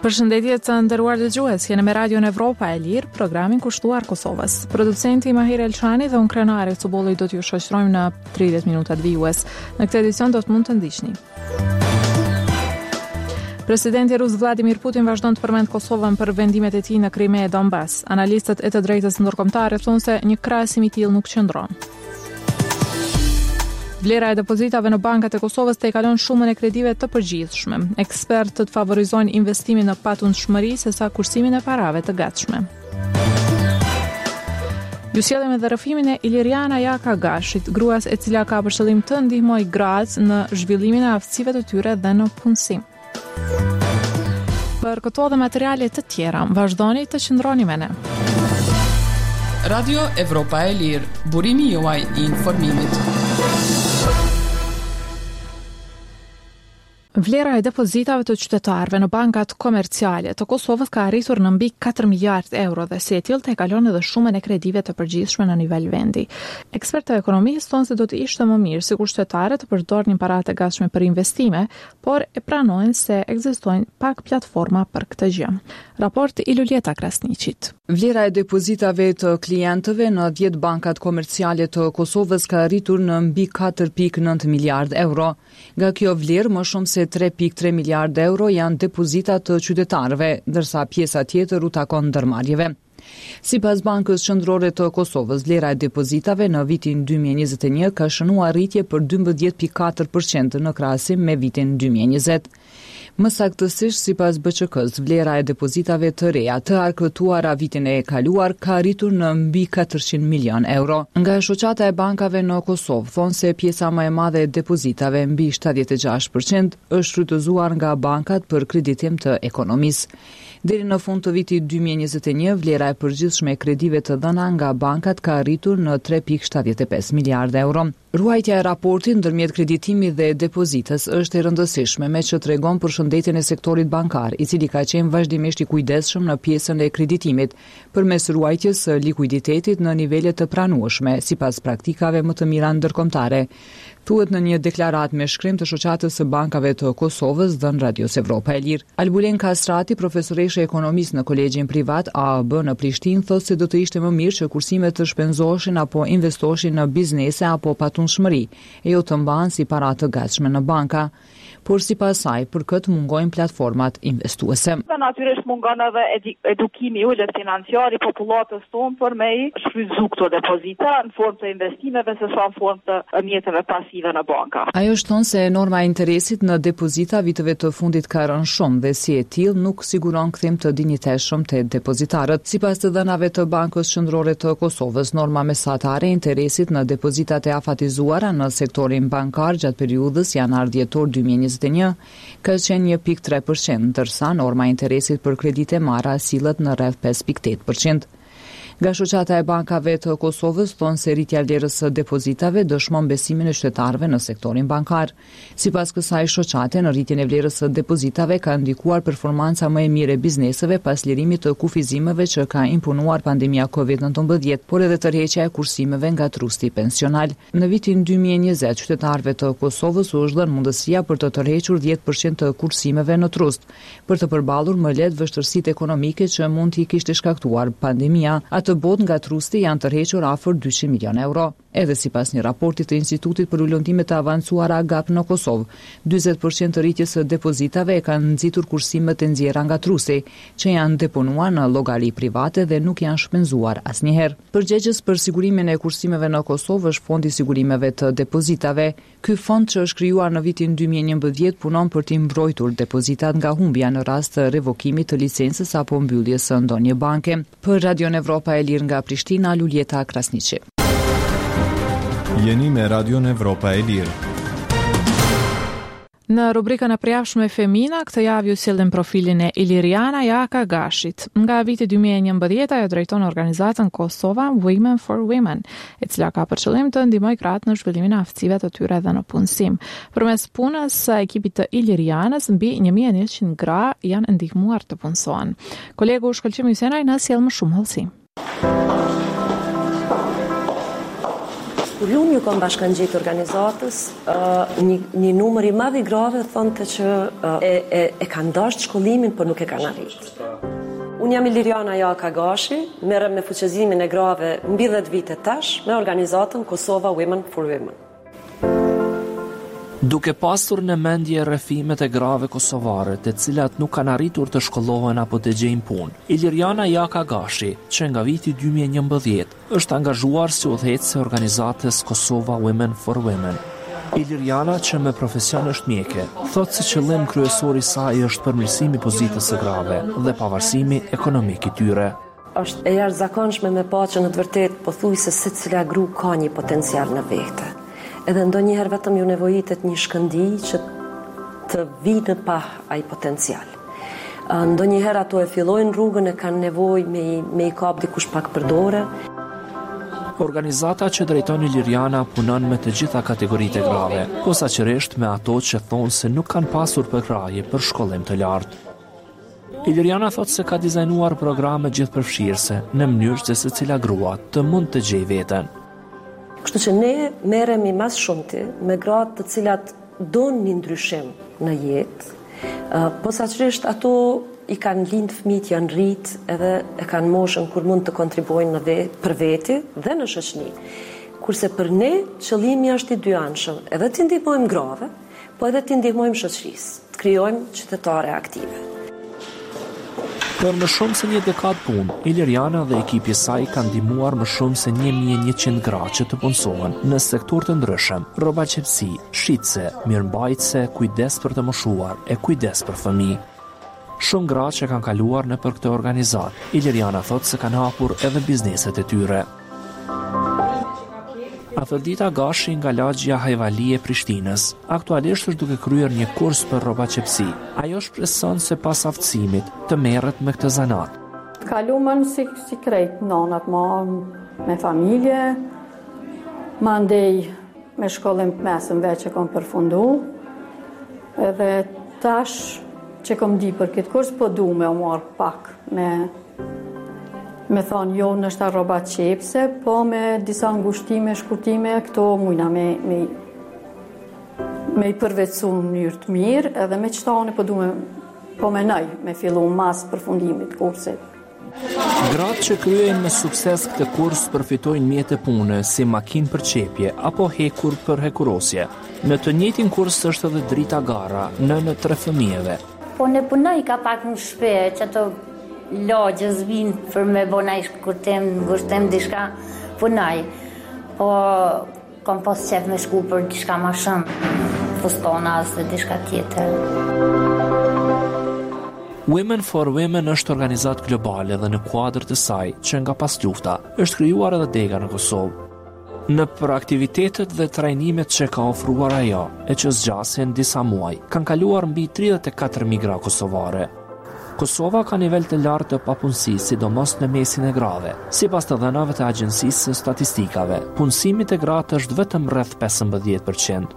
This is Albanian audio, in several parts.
Përshëndetje të nderuar dëgjues, jeni me Radion Evropa e Lirë, programin kushtuar Kosovës. Producenti Mahir Elçani dhe unë Krenari Cubolli do t'ju shoqërojmë në 30 minutat vijues. Në këtë edicion do të mund të ndiqni. Presidenti rus Vladimir Putin vazhdon të përmend Kosovën për vendimet e tij në Krime e Donbas. Analistët e të drejtës ndërkombëtare thonë se një krahasim i tillë nuk qëndron. Vlera e depozitave në bankat e Kosovës te kalon shumën e kredive të përgjithshme. Ekspertët favorizojnë investimin në patundshmëri sesa kursimin e parave të gatshme. Ju sjellim edhe rrëfimin e Iliriana Jaka Gashit, gruas e cila ka për qëllim të ndihmojë gratë në zhvillimin e aftësive të tyre dhe në punësim. Për këto dhe materiale të tjera, vazhdoni të qëndroni me ne. Radio Evropa e Lirë, burimi juaj i informimit. Vlera e depozitave të qytetarëve në bankat komerciale të Kosovës ka arritur në mbi 4 miliard euro dhe si e tillë te kalon edhe shumën e kredive të përgjithshme në nivel vendi. Ekspertë ekonomistë thonë se do të ishte më mirë sikur qytetarët të përdornin paratë e gatshme për investime, por e pranojnë se ekzistojnë pak platforma për këtë gjë. Raport i Luljeta Krasniqit. Vlera e depozitave të klientëve në 10 bankat komerciale të Kosovës ka arritur në mbi 4.9 miliard euro. Nga kjo vlerë, më shumë se 3.3 miliard euro janë depozita të qytetarëve, ndërsa pjesa tjetër u takon ndërmarrjeve. Sipas Bankës Qendrore të Kosovës, vlera e depozitave në vitin 2021 ka shënuar rritje për 12.4% në krahasim me vitin 2020. Më saktësisht, sipas BÇK-s, vlera e depozitave të reja të arkëtuara vitin e kaluar ka arritur në mbi 400 milion euro. Nga shoqata e bankave në Kosovë thonë se pjesa më e madhe e depozitave, mbi 76%, është shfrytëzuar nga bankat për kreditim të ekonomisë. Deri në fund të vitit 2021, vlera e përgjithshme e kredive të dhëna nga bankat ka arritur në 3.75 miliard euro. Ruajtja e raportit ndërmjet kreditimit dhe depozitës është e rëndësishme, me që tregon për shëndetjen e sektorit bankar, i cili ka qenë vazhdimisht i kujdesshëm në pjesën e kreditimit, përmes ruajtjes së likuiditetit në nivele të pranueshme, sipas praktikave më të mira ndërkombëtare. Thuhet në një deklaratë me shkrim të shoqatës së bankave të Kosovës dhënë Radios Evropa e Lirë. Albulen Kastrati, profesoreshe ekonomisë në kolegjin privat AAB në Prishtinë, thotë se do të ishte më mirë që kursimet të shpenzoheshin apo investoheshin në biznese apo patundshmëri, e jo të mbahen si para të gatshme në banka. Por sipas saj, për këtë mungojnë platformat investuese. Natyrisht mungon edhe edukimi i ulët financiar i popullatës tonë për me i shfrytzu këto depozita në formë të investimeve se sa në formë të mjeteve pasive në banka. Ajo shton se norma e interesit në depozita viteve të fundit ka rënë shumë dhe si e tillë nuk siguron kthim të dinjitetshëm te depozitarët. Sipas të dhënave të Bankës Qendrore të Kosovës, norma mesatare e interesit në depozitat e afatizuara në sektorin bankar gjatë periudhës janar-dhjetor 2021 ka qenë 1.3%, ndërsa norma e interesit për kredite marra sillet në rreth 5.8%. Nga shoqata e bankave të Kosovës thonë se rritja e vlerës së depozitave dëshmon besimin e qytetarëve në sektorin bankar. Sipas kësaj shoqate, në rritjen e vlerës së depozitave ka ndikuar performanca më e mirë e bizneseve pas lirimit të kufizimeve që ka imponuar pandemia COVID-19, por edhe tërheqja e kursimeve nga trusti pensional. Në vitin 2020, qytetarëve të Kosovës u është dhënë mundësia për të tërhequr 10% të kursimeve në trust, për të përballur më lehtë vështirësitë ekonomike që mund t'i kishte shkaktuar pandemia. Të bot nga trusti janë tërhequr afër 200 milion euro. Edhe sipas një raporti të Institutit për Ulëndime të Avancuara GAP në Kosovë, 40% të rritjes së depozitave e kanë nxitur kursimet e nxjerra nga trusti, që janë deponuar në llogari private dhe nuk janë shpenzuar asnjëherë. Përgjegjës për sigurimin e kursimeve në Kosovë është Fondi i Sigurimeve të Depozitave. Ky fond që është krijuar në vitin 2011 punon për të mbrojtur depozitat nga humbja në rast të revokimit të licencës apo mbylljes së ndonjë banke. Për Radion Evropa e Lirë nga Prishtina, Luljeta Krasniqi. Jeni me Radion Evropa e Lirë. Në rubrikën e përjashme Femina, këtë javë ju sjellim profilin e Iliriana Jaka Gashit. Nga viti 2011 ajo drejton organizatën Kosova Women for Women, e cila ka për qëllim të ndihmojë gratë në zhvillimin e aftësive të tyre dhe në punësim. Përmes punës së ekipit të Ilirianës, mbi 1100 gra janë ndihmuar të punësohen. Kolegu Shkëlqim Hysenaj na sjell më shumë hollësi. Kur unë ju kam bashkangjitur organizatës, një numër i madh i grave thonte që e kanë dashur shkollimin, por nuk e kanë arritur. Unë jam Iliriana Jaka Gashi, merrem me fuqizimin e grave mbi 10 vite tash me organizatën Kosova Women for Women. Duke pasur në mendje rrethimet e grave kosovare, të cilat nuk kanë arritur të shkollohen apo të gjejnë punë, Iliriana Jaka Gashi, që nga viti 2011, është angazhuar si udhëheqëse e organizatës Kosova Women for Women. Iliriana, që me profesion është mjeke, thotë se qëllim kryesor i saj është përmirësimi pozitës së grave dhe pavarësimi ekonomik i tyre. Është e jashtëzakonshme me pa që në të vërtetë pothuajse secila gru ka një potencial në vete. Edhe ndonjëherë vetëm ju nevojitet një shkëndij që të vinë pa ai potencial. Ndonjëherë ato e fillojnë rrugën e kanë nevojë me i kap dikush pak për dorë. Organizata që drejton Iliriana punon me të gjitha kategoritë e grave, posaçërisht me ato që thonë se nuk kanë pasur përkraje për shkollim të lartë. Iliriana thotë se ka dizajnuar programe gjithëpërfshirëse në mënyrë që secila grua të mund të gjejë veten. Kështu që ne merremi mas shumti me gratë të cilat donë një ndryshim në jetë, posaçërisht ato i kanë lind fëmijët, janë rrit edhe e kanë moshën kur mund të kontribuojnë për veti dhe në shoqëni. Kurse për ne qëllimi është i dyanshëm, edhe të ndihmojmë grave, po edhe të ndihmojmë shoqërisë, të krijojmë qytetare aktive. Për më shumë se një dekadë punë, Iliriana dhe ekipi i saj kanë ndihmuar më shumë se 1100 gra që të punësohen në sektor të ndryshëm: rroba qepsi, shitse, mirëmbajtëse, kujdes për të moshuar e kujdes për fëmijë. Shumë gra që kanë kaluar nëpër këtë organizatë, Iliriana thotë se kanë hapur edhe bizneset e tyre. Afërdita Gashi nga lagjja Hajvali e Prishtinës, aktualisht është duke kryer një kurs për rroba qepsi. Ajo shpreson se pas aftësimit të merret me këtë zanat. Kalumën si krejt nonat me familje, mandej me shkollim të mesëm veç që kom përfundu, edhe tash që kom di për këtë kurs, po du me o marrë pak me thonë jo nështë rroba qepse, po me disa ngushtime, shkurtime, këto mujna me i përvecu në mënyrë të mirë, edhe me qëtane po du me nëj, me fillu mas përfundimit kursit. Gratë që kryejnë me sukses këtë kurs përfitojnë mjete pune si makinë për qepje apo hekur për hekurosje. Në të njëjtin kurs është edhe drita gara në 3 fëmijëve. Po ne punoj ka pak në shpe që të lagjës vinë për me bonaj ngushtem dishka punaj, po kom pas qef me shku për dishka ma shumë, fustona ose dishka tjetër. Women for Women është organizatë globale dhe në kuadër të saj, që nga pas lufta, është krijuar edhe dega në Kosovë. Në për aktivitetet dhe trajnimet që ka ofruar ajo, e që zgjasin disa muaj, kanë kaluar mbi 34 migra kosovare. Kosova ka nivel të lartë të papunësisë, sidomos në mesin e grave. Sipas të dhënave të Agjencisë së Statistikave, punësimi te gratë është vetëm rreth 15%.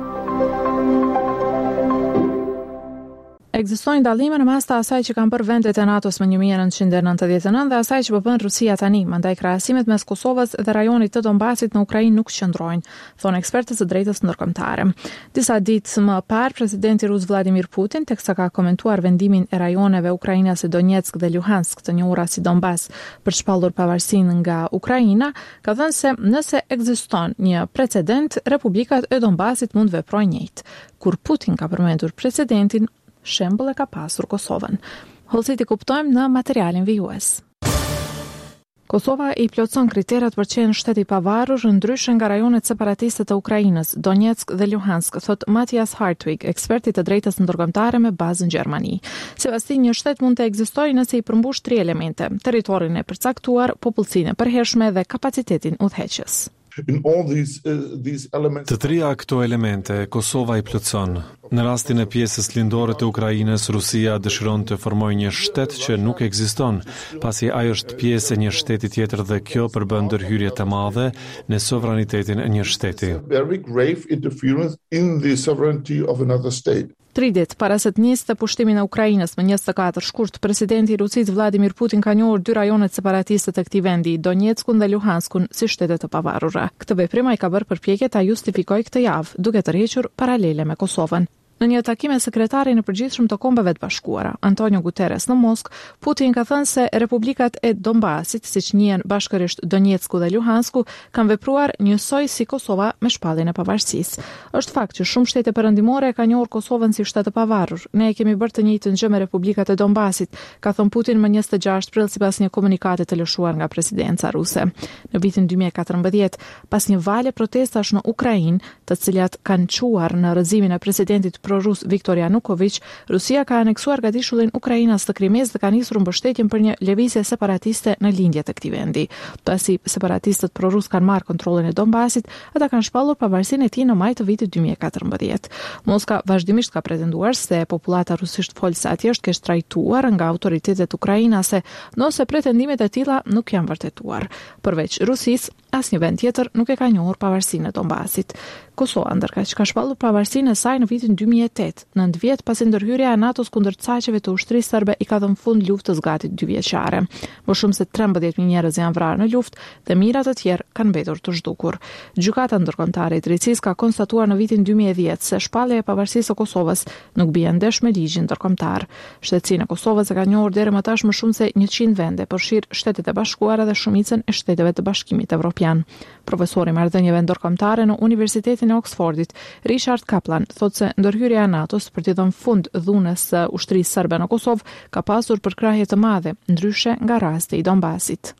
Ekzistojnë dallime në mes të asaj që kanë bërë vendet e NATO-s më 1999 dhe asaj që po bën Rusia tani, mandaj krahasimet mes Kosovës dhe rajonit të Donbasit në Ukrainë nuk qëndrojnë, thonë ekspertët e drejtës ndërkombëtare. Disa ditë më parë, presidenti rus Vladimir Putin, teksa ka komentuar vendimin e rajoneve ukrainase si Donetsk dhe Luhansk, të njohura si Donbas, për shpallur pavarësinë nga Ukraina, ka thënë se nëse ekziston një precedent, republikat e Donbasit mund veprojnë njëjtë. Kur Putin ka përmendur precedentin, shembull e ka pasur Kosovën. Hollësit i kuptojmë në materialin vijues. Kosova i plotson kriteret për qenë shtet i pavarur, ndryshe nga rajonet separatiste të Ukrainës, Donetsk dhe Luhansk, thot Matthias Hartwig, eksperti të drejtës ndërkombëtare me bazë në Gjermani. Sipas tij, një shtet mund të ekzistojë nëse i përmbush 3 elemente: territorin e përcaktuar, popullsinë e përhershme dhe kapacitetin udhëheqës. Të trija këto elemente, Kosova i plotson. Në rastin e pjesës lindore të Ukrainës, Rusia dëshiron të formojë një shtet që nuk ekziston, pasi ai është pjesë e një shteti tjetër dhe kjo përbën ndërhyrje të madhe në sovranitetin e një shteti. 3 ditë para se të nisë pushtimin e Ukrainës më 24 shkurt, presidenti i Rusisë Vladimir Putin ka njohur 2 rajonet separatiste të këtij vendi, Donetskun dhe Luhanskun, si shtete të pavarura. Këtë veprim ai ka bërë përpjekje ta justifikojë këtë javë, duke tërhequr paralele me Kosovën. Në një takim me sekretarin e përgjithshëm të Kombeve të Bashkuara, Antonio Guterres në Moskë, Putin ka thënë se republikat e Donbasit, siç njihen bashkërisht Donetsku dhe Luhansku, kanë vepruar njësoj si Kosova me shpalljen e pavarësisë. Është fakt që shumë shtete perëndimore kanë njohur Kosovën si shtet të pavarur. Ne kemi bërë të njëjtën gjë me republikat e Donbasit, ka thënë Putin më 26 prill sipas një komunikati të lëshuar nga presidenca ruse. Në vitin 2014, pas një vale protestash në Ukrainë, të cilat kanë çuar në rrëzimin e presidentit prorus Viktor Yanukovych, Rusia ka aneksuar gatishullin Ukrainas të Krimes dhe ka nisur mbështetjen për një lëvizje separatiste në lindje të këtij vendi. Pasi separatistët prorus kanë marrë kontrollin e Donbasit, ata kanë shpallur pavarësinë e tij në maj të vitit 2014. Moska vazhdimisht ka pretenduar se popullata rusisht folëse atje është keq trajtuar nga autoritetet ukrainase, ndonse pretendimet e tilla nuk janë vërtetuar. Përveç Rusisë, asnjë vend tjetër nuk e ka njohur pavarësinë e Donbasit. Kosova ndërkaq ka shpallur pavarësinë e saj në vitin 2008, 9 vjet pasi ndërhyrja e NATO-s kundër caqeve të ushtrisë serbe i ka dhënë fund luftës gati 2 vjeçare. Më shumë se 13.000 njerëz janë vrarë në luftë dhe mijëra të tjerë kanë mbetur të zhdukur. Gjykata ndërkombëtare e drejtësisë ka konstatuar në vitin 2010 se shpallja e pavarësisë së Kosovës nuk bie ndesh me ligjin ndërkombëtar. Shtetësinë e Kosovës e ka njohur deri më tash më shumë se 100 vende, përfshir Shtetet e Bashkuara dhe shumicën e shteteve të Bashkimit Evropian. Profesori marrëdhënieve ndërkombëtare në Universitetin e Oxfordit, Richard Kaplan, thotë se ndërhyrja e NATO-s për t'i dhënë fund dhunës së ushtrisë serbe në Kosovë ka pasur përkrahje të madhe, ndryshe nga rasti i Donbasit.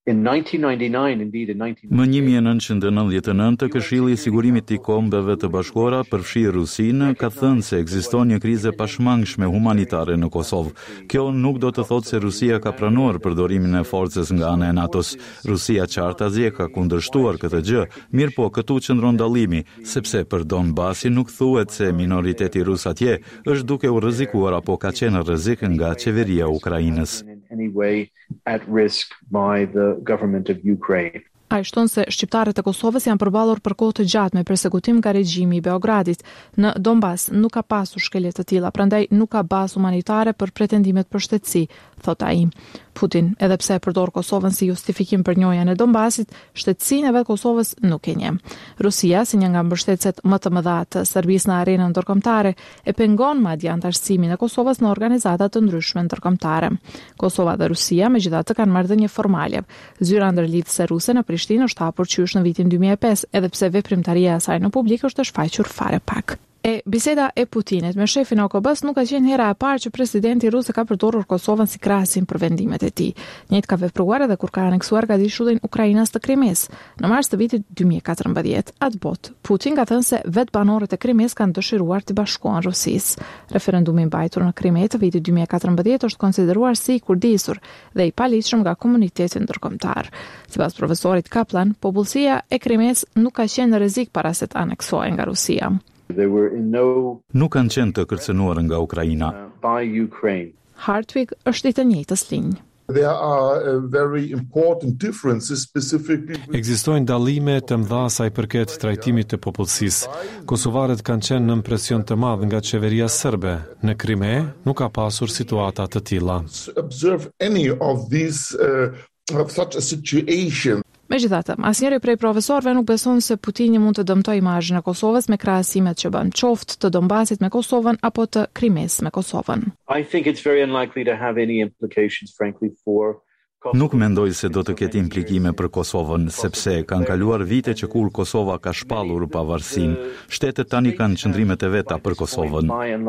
Më 1999, Këshilli i Sigurimit të Kombeve të Bashkuara përfshi Rusinë, ka thënë se ekziston një krize pashmangshme humanitare në Kosovë. Kjo nuk do të thotë se Rusia ka pranuar përdorimin e forcës nga ana e NATO-s. Rusia qartazje ka kundërshtuar këtë gjë, mirë po këtu qëndron dallimi, sepse për Donbasin nuk thuhet se minoriteti rus atje është duke u rrezikuar apo ka qenë rrezik nga qeveria e Ukrainës. At risk by the government of Ukraine. Ai shton se shqiptarët e Kosovës janë përballur për kohë të gjatë me përsekutim nga regjimi i Beogradit. Në Donbas nuk ka pasur shkelje të tilla, prandaj nuk ka bazë humanitare për pretendimet për shtetësi, thot ai. Putin, edhe pse e përdor Kosovën si justifikim për njojën e Donbasit, shtetësinë e vet Kosovës nuk e njeh. Rusia, si një nga mbështetësit më të mëdha të Serbisë në arenën ndërkombëtare, e pengon madje anëtarësimin e Kosovës në organizata të ndryshme ndërkombëtare. Kosova dhe Rusia megjithatë kanë marrëdhënie formale. Zyra ndërlidhëse ruse në Prishtinë është hapur qysh në vitin 2005, edhe pse veprimtaria e saj në publik është e shfaqur fare pak. Biseda e Putinit me shefin e OKB-s nuk ka qenë hera e parë që presidenti rus ka përdorur Kosovën si krahasim për vendimet e tij. Njëjtë ka vepruar edhe kur ka aneksuar gatishullin Ukrainas të Krimes në mars të vitit 2014. Atë botë, Putin ka thënë se vetë banorët e Krimes kanë dëshiruar të bashkohen Rusisë. Referendumi i mbajtur në Krime të vitit 2014 është konsideruar si i kurdisur dhe i paligjshëm nga komuniteti ndërkombëtar. Sipas profesorit Kaplan, popullsia e Krimes nuk ka qenë në rrezik para se të aneksohej nga Rusia. Nuk kanë qenë të kërcënuar nga Ukraina. Hartwig është i të njëjtës linjë. Ekzistojnë dallime të mëdha sa i përket trajtimit të popullsisë. Kosovarët kanë qenë në presion të madh nga qeveria serbe. Në Krime nuk ka pasur situata të tilla. Megjithatë, asnjëri prej profesorëve nuk beson se Putini mund të dëmtojë imazhin e Kosovës me krahasimet që bën, qoftë të Donbasit me Kosovën apo të Krimes me Kosovën. Nuk mendoj se do të ketë implikime për Kosovën, sepse kanë kaluar vite që kur Kosova ka shpallur pavarësinë. Shtetet tani kanë qëndrimet e veta për Kosovën.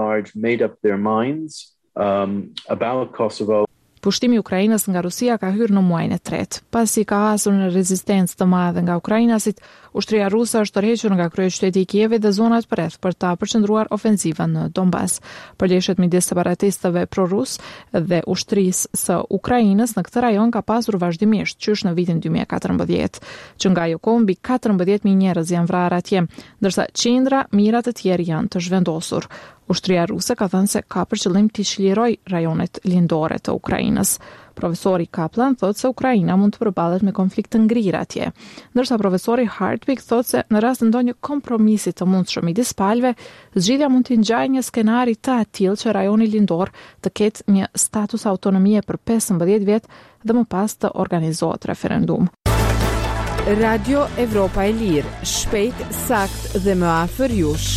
Pushtimi i Ukrainës nga Rusia ka hyrë në muajin e tretë. Pasi ka hasur në rezistencë të madhe nga ukrainasit, ushtria ruse është tërhequr nga kryeqyteti i Kievit dhe zonat përreth për ta përqendruar ofensivën në Donbas. Përleshjet midis separatistëve prorus dhe ushtrisë së Ukrainës në këtë rajon ka pasur vazhdimisht qysh në vitin 2014, që nga ajo kohë mbi 14.000 njerëz janë vrarë atje, ndërsa qindra mijëra të tjerë janë të zhvendosur. Ushtria ruse ka thënë se ka për qëllim të çlirojë rajonet lindore të Ukrainës. Profesori Kaplan thotë se Ukraina mund të përballet me konflikt të ngrirë atje, ndërsa profesori Hartwig thotë se në rast të ndonjë kompromisi të mundshëm midis palëve, zgjidhja mund të ngjajë një skenari të atill që rajoni lindor të ketë një status autonomie për 15 vjet dhe më pas të organizohet referendum. Radio Evropa e Lirë, shpejt, sakt dhe më afër jush.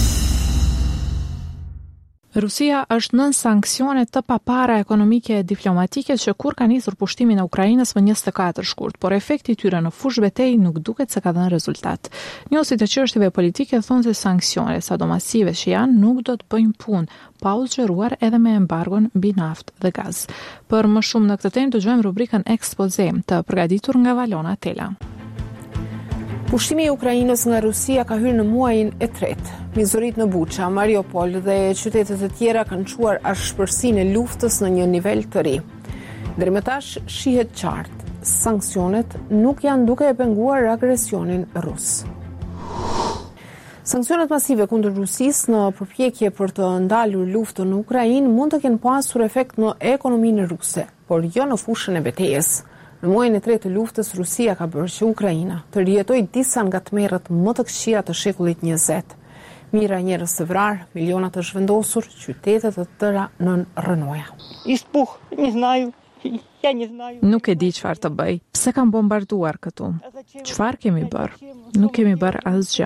Rusia është nën sanksione të papara ekonomike e diplomatike që kur ka nisur pushtimin e Ukrainës më 24 shkurt, por efekti i tyre në fushë betejë nuk duket se ka dhënë rezultat. Njohësit e çështjeve politike thonë se sanksionet sadomasive që janë nuk do të bëjnë punë, pa u zgjeruar edhe me embargon mbi naftë dhe gaz. Për më shumë në këtë temë dëgjojmë rubrikën Ekspoze të përgatitur nga Valona Tela. Pushtimi i Ukrainës nga Rusia ka hyrë në muajin e tretë. Mizorit në Buça, Mariupol dhe qytetet e tjera kanë çuar ashpërsinë e luftës në një nivel të ri. Deri më tash shihet qartë, sanksionet nuk janë duke e penguar agresionin rus. Sanksionet masive kundër Rusisë në përpjekje për të ndalur luftën në Ukrainë mund të kenë pasur efekt në ekonominë ruse, por jo në fushën e betejës. Në muajin e tretë të luftës, Rusia ka bërë që Ukraina të rijetojë disa nga tmerrat më të këqija të shekullit 20. Mira njerëz të vrarë, miliona të zhvendosur, qytete të tëra nën rënoja. Nuk e di çfarë të bëj. Pse kanë bombarduar këtu? Çfarë kemi bërë? Nuk kemi bërë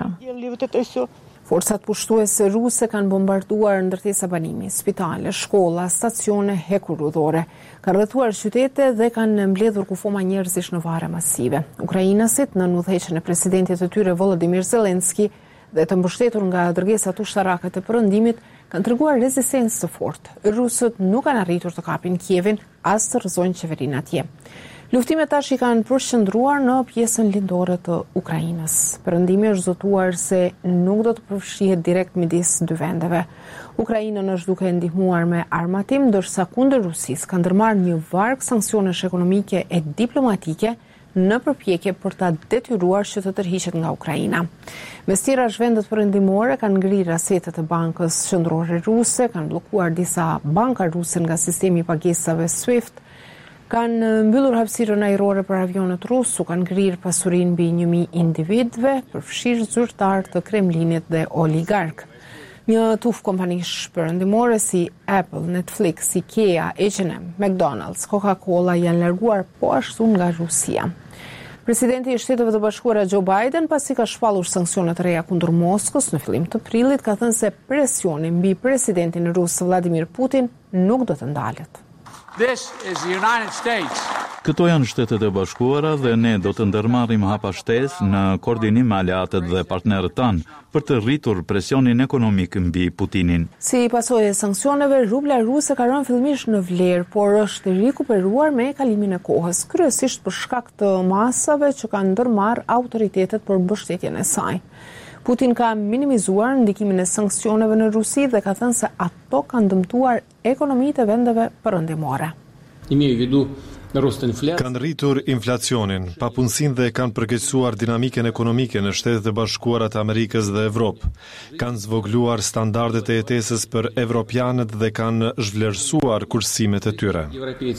asgjë. Forcat pushtuese ruse kanë bombarduar ndërtesa banimi, spitale, shkolla, stacione hekurudhore. Kanë rrethuar qytete dhe kanë mbledhur kufoma njerëzish në varre masive. Ukrainasit në udhëheqjen e presidentit të tyre Volodymyr Zelensky dhe të mbështetur nga dërgesat ushtarake të perëndimit kanë treguar rezistencë të fortë. Rusët nuk kanë arritur të kapin Kievin as të rrëzojnë qeverinë atje. Luftimet tash i kanë përqendruar në pjesën lindore të Ukrainës. Perëndimi është zotuar se nuk do të përfshihet direkt midis dy vendeve. Ukrainën është duke ndihmuar me armatim, ndërsa kundër Rusisë ka ndërmarrë një varg sanksionesh ekonomike e diplomatike në përpjekje për ta detyruar që të tërhiqet nga Ukraina. Mes tjerash, vendet perëndimore kanë ngrirë asetet e bankës qendrore ruse, kanë bllokuar disa banka ruse nga sistemi i pagesave SWIFT, kanë mbyllur hapësirën ajrore për avionet rusë, kanë ngrirë pasurinë mbi 1000 individëve, përfshirë zyrtar të Kremlinit dhe oligark. Një tuf kompanish perëndimore si Apple, Netflix, IKEA, H&M, McDonald's, Coca-Cola janë larguar po ashtu nga Rusia. Presidenti i Shteteve të Bashkuara Joe Biden, pasi ka shpallur sanksione të reja kundër Moskës në fillim të prillit, ka thënë se presioni mbi presidentin rus Vladimir Putin nuk do të ndalet. This is the United States. Këto janë Shtetet e Bashkuara dhe ne do të ndërmarrim hapa shtesë në koordinim me aleatët dhe partnerët tanë për të rritur presionin ekonomik mbi Putinin. Si pasojë e sanksioneve, rubla ruse ka rënë fillimisht në vlerë, por është rikuperuar me kalimin e kohës, kryesisht për shkak të masave që kanë ndërmarrë autoritetet për mbështetjen e saj. Putin ka minimizuar ndikimin e sanksioneve në Rusi dhe ka thënë se ato kanë dëmtuar ekonomitë e vendeve perëndimore. Kanë rritur inflacionin, papunësinë dhe kanë përkeqësuar dinamikën ekonomike në Shtetet e Bashkuara të Amerikës dhe Evropë. Kanë zvogluar standardet e jetesës për evropianët dhe kanë zhvlerësuar kursimet e tyre.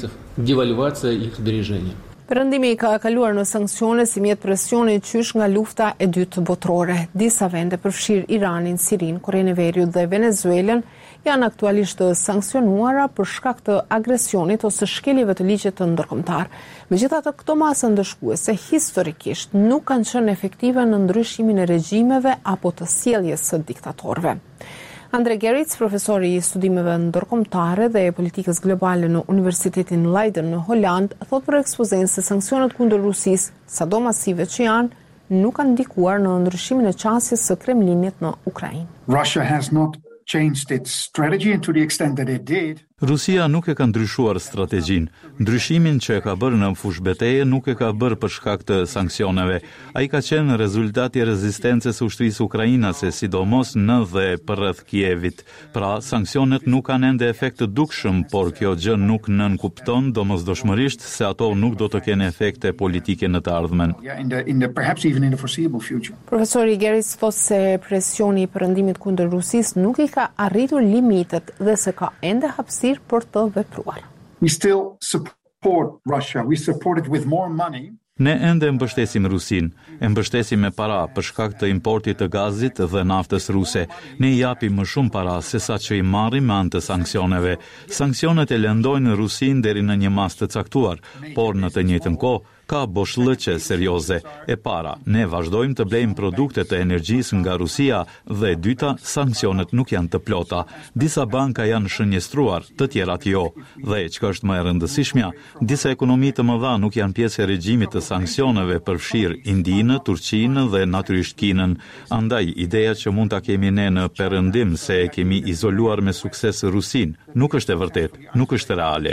Perëndimi ka kaluar në sanksione si mjet presioni qysh nga lufta e dytë botërore. Disa vende përfshirë Iranin, Sirin, Korenë e Veriut dhe Venezuelën janë aktualisht të sanksionuara për shkak të agresionit ose shkeljeve të ligjit të ndërkombëtar. Megjithatë, këto masa ndëshkuese historikisht nuk kanë qenë efektive në ndryshimin e regjimeve apo të sjelljes së diktatorëve. Andre Gerritz, profesori i studimeve ndërkombëtare dhe politikës globale në Universitetin Leiden në Holland, thot për ekspozenë se sanksionet kundër Rusisë, sado masive që janë, nuk kanë ndikuar në ndryshimin e qasjes së Kremlinit në Ukrainë. Russia has not changed its strategy, and to the extent that it did, Rusia nuk e ka ndryshuar strategjinë. Ndryshimin që e ka bërë në fushë beteje nuk e ka bërë për shkak të sanksioneve. Ai ka qenë rezultati i rezistencës së ushtrisë ukrainase, sidomos në dhe përreth Kievit. Pra, sanksionet nuk kanë ende efekt të dukshëm, por kjo gjë nuk nënkupton domosdoshmërisht se ato nuk do të kenë efekte politike në të ardhmen. perhaps even in the foreseeable future. Profesori Gerritz thotë se presioni i perëndimit kundër Rusisë nuk i ka arritur limitet dhe se ka ende hapësirë për të vepruar. We still support support Russia. We support it with more money. Ne ende mbështesim Rusin, e mbështesim me para për shkak të importit të gazit dhe naftës ruse. Ne i japim më shumë para se sa që i marrim me anë të sanksioneve. Sanksionet e lëndojnë Rusin deri në një mas të caktuar, por në të njëjtën kohë ka boshllëqe serioze. E para, ne vazhdojmë të blejmë produkte të energjisë nga Rusia dhe e dyta, sanksionet nuk janë të plota. Disa banka janë shënjestruar, të tjerat jo. Dhe çka është më e rëndësishmja, disa ekonomi të mëdha nuk janë pjesë e regjimit të sanksioneve përfshir Indinë, Turqinë dhe natyrisht Kinën. Andaj, ideja që mund ta kemi ne në perëndim se e kemi izoluar me sukses Rusin, nuk është e vërtet, nuk është reale.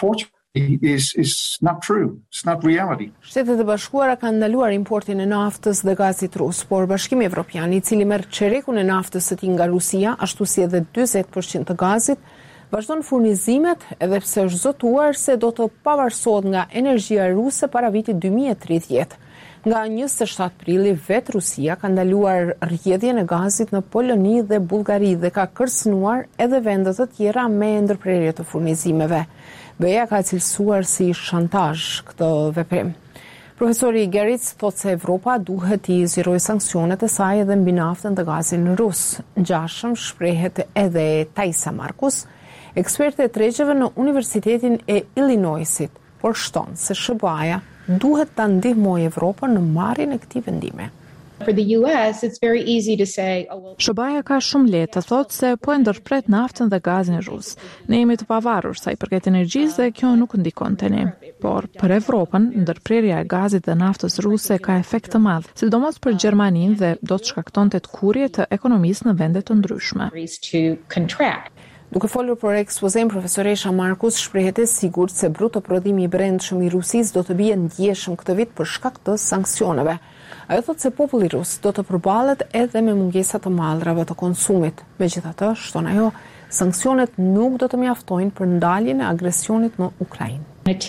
Is not true. It's not reality. Shtetet e Bashkuara kanë ndaluar importin e naftës dhe gazit rus, por Bashkimi Evropian, i cili merr çerekun e naftës së tij nga Rusia, ashtu si edhe 40% të gazit, vazhdon furnizimet edhe pse është zotuar se do të pavarësohet nga energjia ruse para vitit 2030. Nga 27 prilli, vetë Rusia ka ndaluar rrjedhjen e gazit në Poloni dhe Bullgari dhe ka kërcënuar edhe vende të tjera me ndërprerje të furnizimeve. BE-ja ka cilësuar si shantazh këtë veprim. Profesori Geritz thotë se Evropa duhet i zgjidhojë sanksionet e saj edhe mbi naftën dhe gazin rus. Ngjashëm shprehet edhe Taisa Markus, eksperte e tregjeve në Universitetin e Illinoisit, por shton se SBA-ja duhet ta ndihmojë Evropën në marrjen e këtij vendimi. For the US, it's very easy to say, SBA-ja ka shumë lehtë të thotë se po e ndërpret naftën dhe gazin rus. Ne jemi të pavarur sa i përket energjisë dhe kjo nuk ndikon te ne. Por për Evropën, ndërprerja e gazit dhe naftës ruse ka efekt të madh, sidomos për Gjermaninë dhe do të shkaktonte të kurrje të ekonomisë në vende të ndryshme. Duke folur për ekspozim, profesoresha Markus shprehet e sigurt se bruto prodhimi i brendshëm i Rusisë do të bie ndjeshëm këtë vit për shkak të sanksioneve. Ajo thotë se populli rus do të përballet edhe me mungesa të mallrave të konsumit. Megjithatë, shton ajo, sanksionet nuk do të mjaftojnë për ndaljen e agresionit në Ukrainë.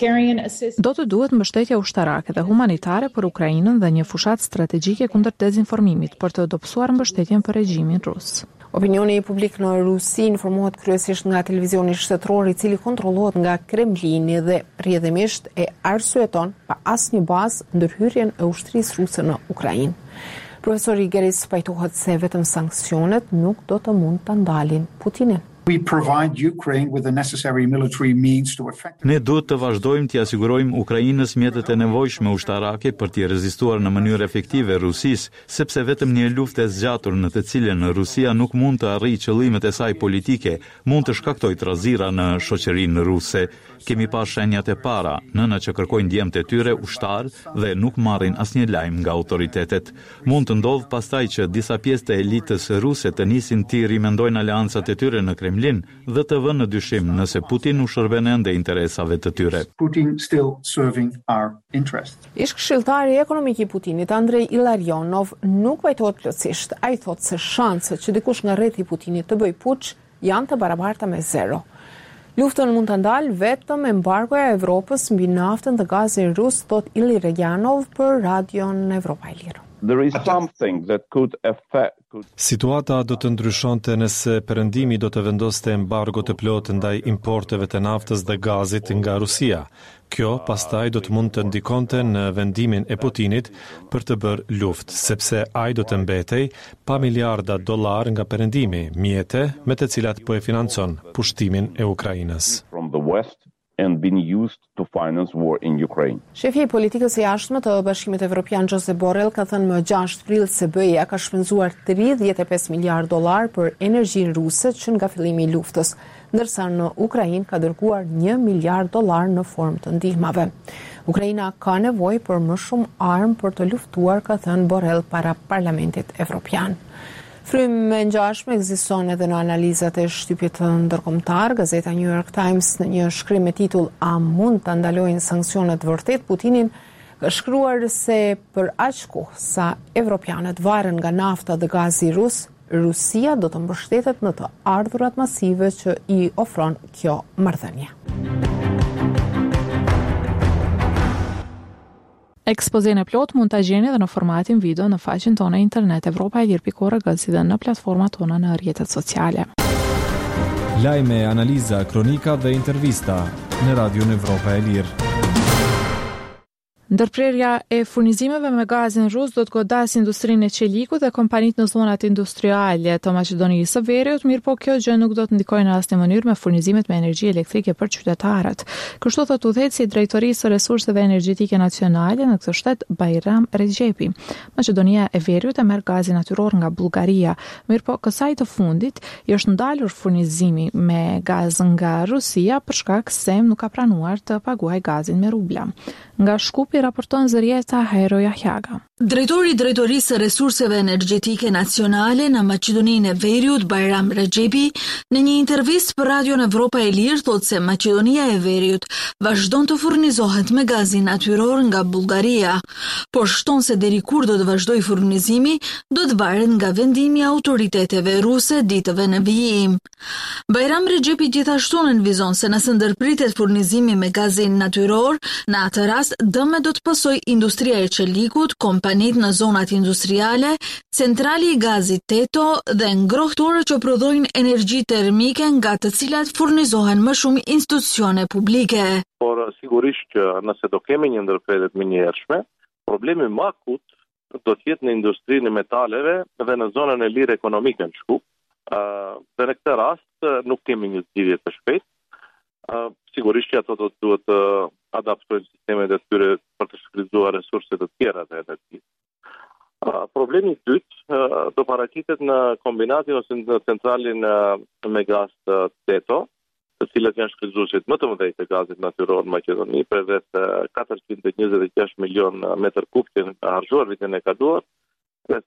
Do të duhet mbështetje ushtarake dhe humanitare për Ukrainën dhe një fushat strategjike kundër dezinformimit për të dobësuar mbështetjen për regjimin rus. Opinioni publik në Rusi informohet kryesisht nga televizioni shtetëror i cili kontrollohet nga Kremlini dhe rrjedhimisht e arsyeton pa asnjë bazë ndërhyrjen e ushtrisë ruse në Ukrainë. Profesori Geritz pajtohet se vetëm sanksionet nuk do të mund ta ndalin Putinin. We provide Ukraine with the necessary military means to effect. Ne duhet të vazhdojmë t'i sigurojmë Ukrainës mjetet e nevojshme ushtarake për t'i rezistuar në mënyrë efektive Rusisë, sepse vetëm një luftë e zgjatur në të cilën Rusia nuk mund të arrijë qëllimet e saj politike, mund të shkaktojë trazira në shoqërinë ruse. Kemi pa shenjat e para, nëna që kërkojnë djemtë e tyre ushtar dhe nuk marrin asnjë lajm nga autoritetet. Mund të ndodhë pastaj që disa pjesë të elitës ruse të nisin të rimendojnë aleancat e tyre në Kremlin dhe të vënë në dyshim nëse Putin u shërben ende interesave të tyre. Putin still serving our interests. Ish-këshilltari ekonomik i Putinit, Andrej Ilarionov, nuk pajtohet plotësisht. Ai thotë se shanset që dikush nga rrethi i Putinit të bëjë puç janë të barabarta me zero. Luftën mund të ndalë vetëm embargoja e Evropës mbi naftën dhe gazin rus, thot Ilarionov për Radion Evropa e Lirë. There is something that could affect. Situata do të ndryshonte nëse perëndimi do të vendoste embargo të plotë ndaj importeve të naftës dhe gazit nga Rusia. Kjo pastaj do të mund të ndikonte në vendimin e Putinit për të bërë luftë, sepse ai do të mbetej pa miliarda dollar nga perëndimi, mjete me të cilat po e financon pushtimin e Ukrainës. From the West and been used to finance war in Ukraine. Shefi i politikës së jashtme të Bashkimit Evropian Josep Borrell ka thënë më 6 prill se BE-ja ka shpenzuar 35 miliard dollar për energjinë ruse që nga fillimi i luftës, ndërsa në Ukrainë ka dërguar 1 miliard dollar në formë të ndihmave. Ukraina ka nevojë për më shumë armë për të luftuar, ka thënë Borrell para Parlamentit Evropian. Frymë e ngjashme ekziston edhe në analizat e shtypit ndërkombëtar. Gazeta New York Times në një shkrim me titull "A mund ta ndalojnë sanksionet vërtet Putinin?" ka shkruar se për aq kohë sa evropianët varen nga nafta dhe gazi rus, Rusia do të mbështetet në të ardhurat masive që i ofron kjo marrëdhënie. Ekspozin e plot mund ta gjeni edhe në formatin video në faqen tonë internet evropaelir.org si dhe në platformat tona në rrjetet sociale. Lajme, analiza, kronika dhe intervista në Radio Evropa e Lirë. Ndërprerja e furnizimeve me gazin rus do të godas industrinë e qelikut dhe kompanitë në zonat industriale të Maqedonisë së Veriut, mirë po kjo gjë nuk do të ndikojë në asnjë mënyrë me furnizimet me energji elektrike për qytetarët. Kështu thot udhëheqësi i Drejtorisë së Resurseve Energjetike Nacionale në këtë shtet Bajram Recep. Maqedonia e Veriut e merr gazin natyror nga Bullgaria, mirë po kësaj të fundit i është ndalur furnizimi me gaz nga Rusia për shkak se nuk ka pranuar të paguajë gazin me rubla. Nga Shkupi raporton Zërieta Hajro Jahjaga. Drejtori i Drejtorisë së Resurseve Energjetike Nacionale në Maqedoninë e Veriut, Bajram Recepi, në një intervistë për Radion Evropa e Lirë thotë se Maqedonia e Veriut vazhdon të furnizohet me gazin natyror nga Bullgaria, por shton se deri kur do të vazhdojë furnizimi, do të varet nga vendimi i autoriteteve ruse ditëve në vijim. Bajram Recepi gjithashtu nënvizon se nëse ndërpritet furnizimi me gazin natyror, në atë rast dëme do të pasojë industria e qelikut, kompanitë në zonat industriale, centrali i gazit Teto dhe ngrohtore që prodhojnë energji termike nga të cilat furnizohen më shumë institucione publike. Por sigurisht që nëse do kemi një ndërprerje të menjëhershme, problemi më akut do të jetë në industrinë e metaleve dhe në zonën e lirë ekonomike në Shkup. Dhe në këtë rast nuk kemi një zgjidhje të shpejtë. Sigurisht që ato do të duhet të adaptojnë sistemet e tyre për të shfrytzuar resurset të tjera të energjisë. Problemi i dytë do paraqitet në kombinatin ose në centralin me gaz Teto, të cilët janë shfrytzuesit më të mëdhenj të gazit natyror në Maqedoni, për rreth 426 milion metër kub që janë harxuar vitin e kaluar, dhe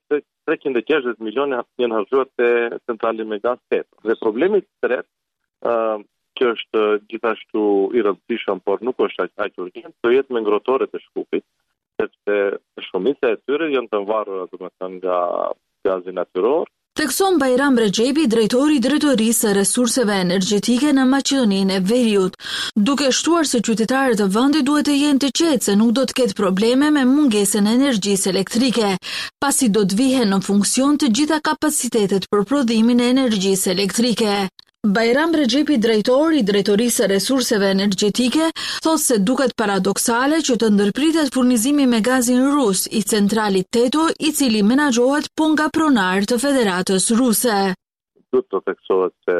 360 milion janë harxuar te centrali me gaz Teto. Dhe problemi i tretë që është gjithashtu i rëndësishëm, por nuk është aq urgjent, do jetë me ngrohtoret e Shkupit, sepse shumica e tyre janë të varura domethënë nga gazi natyror. Thekson Bajram Recepi, drejtori i Drejtorisë së Resurseve Energjetike në Maqedoninë e Veriut, duke shtuar se qytetarët e vendit duhet të jenë të qetë se nuk do të ketë probleme me mungesën e energjisë elektrike, pasi do të vihen në funksion të gjitha kapacitetet për prodhimin e energjisë elektrike. Bajram Recepi, drejtori i Drejtorisë së Resurseve Energjetike, thotë se duket paradoksale që të ndërpritet furnizimi me gazin rus i centralit Teto, i cili menaxhohet po nga pronar të Federatës Ruse. Duhet të theksohet se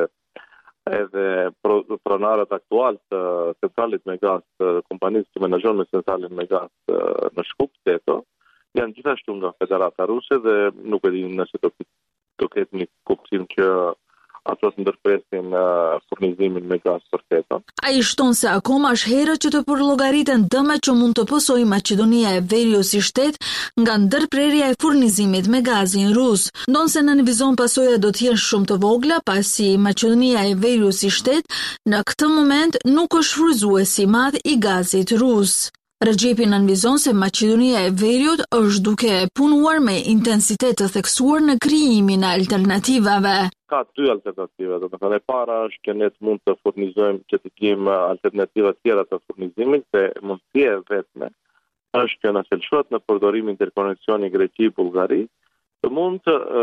edhe pronarët aktual të centralit me gaz, kompanisë që menaxhon me centralin me gaz në Shkup Teto, janë gjithashtu nga Federata Ruse dhe nuk e di nëse do ketë një kuptim që ato të ndërpresin furnizimin me gaz për Teto. Ai shton se akoma është herët që të përllogëriten dëmet që mund të pasojë Maqedonia e Veriut si shtet nga ndërprerja e furnizimit me gazin rus. Ndonse në nënvizon pasojat do të jenë shumë të vogla, pasi Maqedonia e Veriut si shtet në këtë moment nuk është fryzues i madh i gazit rus. Recepi nënvizon se Maqedonia e Veriut është duke punuar me intensitet të theksuar në krijimin e alternativave. Ka dy alternative, domethënë e para është që ne mund të furnizojmë që të kemi alternativa tjera të furnizimit, se mundësia e vetme është që nëse lëshohet në përdorim interkoneksioni Greqi-Bullgari, të mund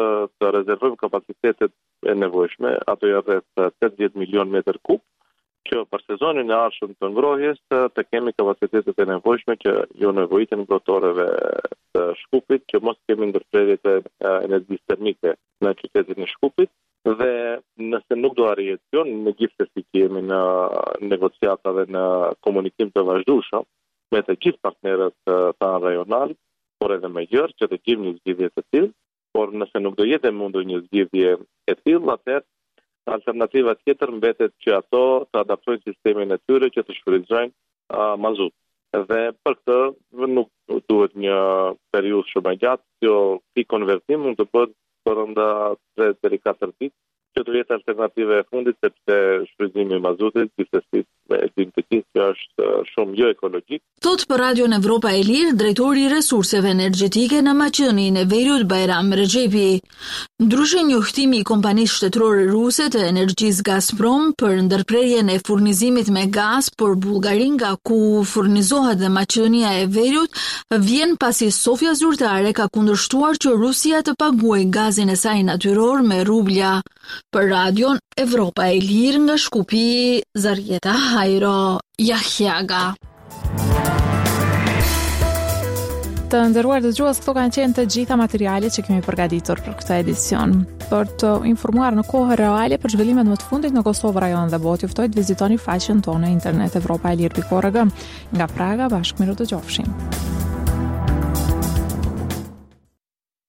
të rezervojmë kapacitetet e nevojshme, ato janë rreth 80 milion metër kub, që për sezonin e ardhshëm të ngrohjes të kemi kapacitetet e nevojshme që jo nevojiten ngrohtoreve të Shkupit, që mos kemi ndërprerje të energjisë termike në qytetin e Shkupit, dhe nëse nuk do arrihet kjo, në gjithsesi jemi në negociata dhe në komunikim të vazhdueshëm me të gjithë partnerët tanë rajonal, por edhe me gjërë që të kemi një zgjidhje të tillë, por nëse nuk do jetë mundur një zgjidhje e tillë, atëherë alternativa tjetër mbetet që ato të adaptojnë sistemin e tyre që të shfrytëzojnë mazut. Dhe për këtë nuk duhet një periudhë shumë e gjatë, jo ky konvertim mund të bëhet brenda 3 deri 4 ditë, që të jetë alternative e fundit, sepse shfrytëzimi i mazutit gjithsesi e dim të gjithë që është shumë jo ekologjik. Thot për Radion Evropa e Lirë, drejtori i resurseve energjetike në Maqedoninë e Veriut Bajram Recepi. Ndryshe njoftimi i kompanisë shtetërore ruse të energjisë Gazprom për ndërprerjen e furnizimit me gaz për Bullgarin, nga ku furnizohet dhe Maqedonia e Veriut, vjen pasi Sofia zyrtare ka kundërshtuar që Rusia të paguajë gazin e saj natyror me rublja. Për Radion Evropa e Lirë nga Shkupi, Zërieta Hajro Jahjaga. Të nderuar dëgjues, këto kanë qenë të gjitha materialet që kemi përgatitur për këtë edicion. Për të informuar në kohë reale për zhvillimet më të fundit në Kosovë, rajon dhe botë, juftoj të vizitoni faqen tonë në internet evropaelir.org. Nga Praga, bashkë miru të qofshim.